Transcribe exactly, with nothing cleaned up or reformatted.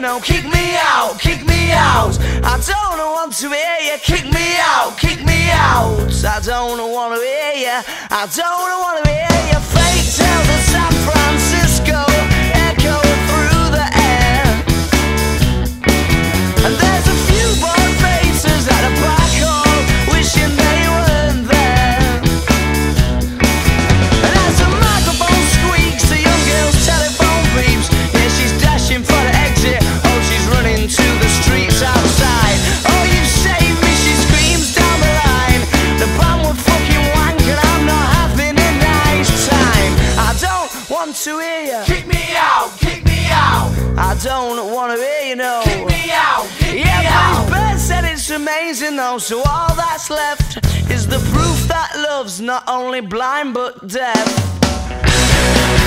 know. Kick me out, kick me out. I don't want to hear you. Kick me out, kick me out. I don't want to hear you. I don't want to hear you. Fake tales of San Francisco echoing through the air. And there's a few bored faces at a black hole wishing they weren't there. And as the microphone squeaks, the young girl's telephone beeps. Yeah, she's dashing for the exit. Oh, she's running to the streets outside. Oh, you've saved me, she screams down the line. The band were fucking wank and I'm not having a nice time. I don't want to hear you. Kick me out, kick me out. I don't want to hear you, no. Kick me out, kick Yeah, me but out. his bird said it's amazing though. So all that's left is the proof that love's not only blind but deaf.